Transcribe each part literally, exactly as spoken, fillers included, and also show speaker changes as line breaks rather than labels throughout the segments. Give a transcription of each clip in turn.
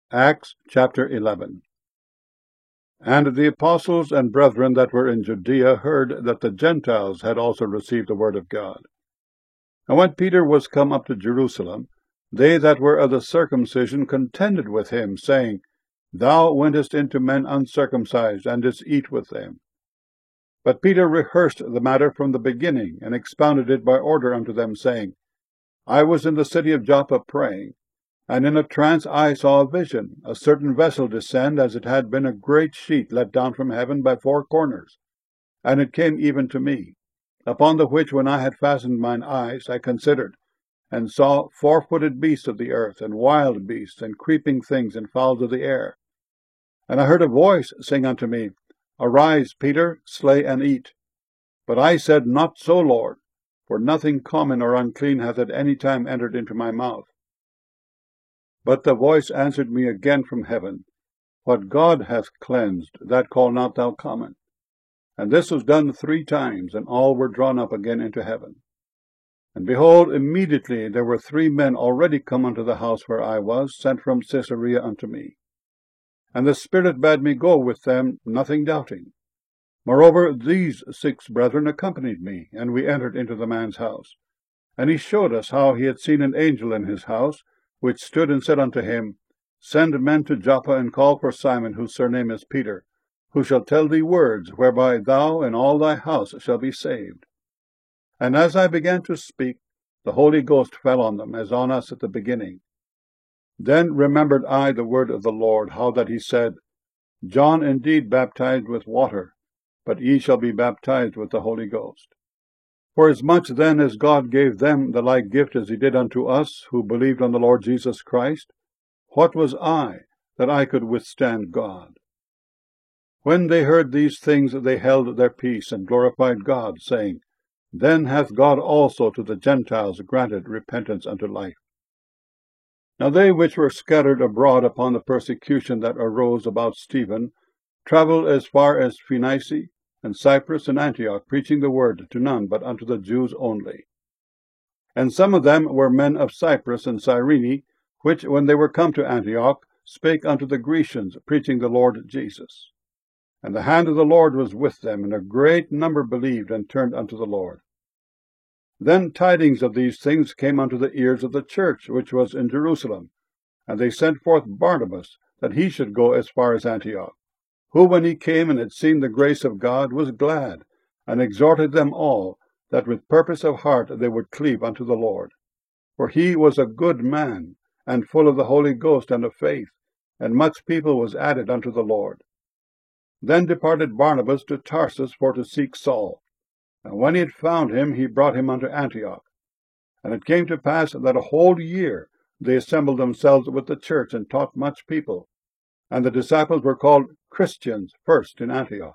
Acts chapter eleven. And the apostles and brethren that were in Judea heard that the Gentiles had also received the word of God. And when Peter was come up to Jerusalem, they that were of the circumcision contended with him, saying, Thou wentest into men uncircumcised, and didst eat with them. But Peter rehearsed the matter from the beginning, and expounded it by order unto them, saying, I was in the city of Joppa praying, and in a trance I saw a vision, a certain vessel descend, as it had been a great sheet let down from heaven by four corners. And it came even to me, upon the which when I had fastened mine eyes, I considered, and saw four-footed beasts of the earth, and wild beasts, and creeping things, and fowls of the air. And I heard a voice sing unto me, Arise, Peter, slay and eat. But I said, Not so, Lord, for nothing common or unclean hath at any time entered into my mouth. But the voice answered me again from heaven, What God hath cleansed, that call not thou common. And this was done three times, and all were drawn up again into heaven. And behold, immediately there were three men already come unto the house where I was, sent from Caesarea unto me. And the Spirit bade me go with them, nothing doubting. Moreover, these six brethren accompanied me, and we entered into the man's house. And he showed us how he had seen an angel in his house, which stood and said unto him, Send men to Joppa, and call for Simon, whose surname is Peter, who shall tell thee words, whereby thou and all thy house shall be saved. And as I began to speak, the Holy Ghost fell on them, as on us at the beginning. Then remembered I the word of the Lord, how that he said, John indeed baptized with water, but ye shall be baptized with the Holy Ghost. Forasmuch then as God gave them the like gift as he did unto us, who believed on the Lord Jesus Christ, what was I, that I could withstand God? When they heard these things, they held their peace, and glorified God, saying, Then hath God also to the Gentiles granted repentance unto life. Now they which were scattered abroad upon the persecution that arose about Stephen travelled as far as Phoenice, and Cyprus, and Antioch, preaching the word to none but unto the Jews only. And some of them were men of Cyprus and Cyrene, which, when they were come to Antioch, spake unto the Grecians, preaching the Lord Jesus. And the hand of the Lord was with them, and a great number believed and turned unto the Lord. Then tidings of these things came unto the ears of the church which was in Jerusalem, and they sent forth Barnabas, that he should go as far as Antioch, who, when he came and had seen the grace of God, was glad, and exhorted them all, that with purpose of heart they would cleave unto the Lord. For he was a good man, and full of the Holy Ghost and of faith, and much people was added unto the Lord. Then departed Barnabas to Tarsus for to seek Saul. And when he had found him, he brought him unto Antioch. And it came to pass that a whole year they assembled themselves with the church, and taught much people. And the disciples were called Christians first in Antioch.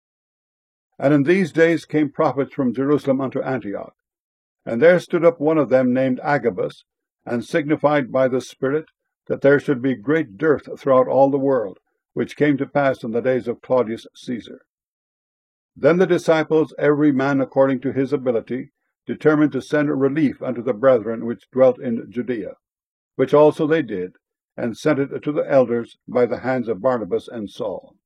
And in these days came prophets from Jerusalem unto Antioch. And there stood up one of them named Agabus, and signified by the Spirit that there should be great dearth throughout all the world, which came to pass in the days of Claudius Caesar. Then the disciples, every man according to his ability, determined to send relief unto the brethren which dwelt in Judea, which also they did, and sent it to the elders by the hands of Barnabas and Saul.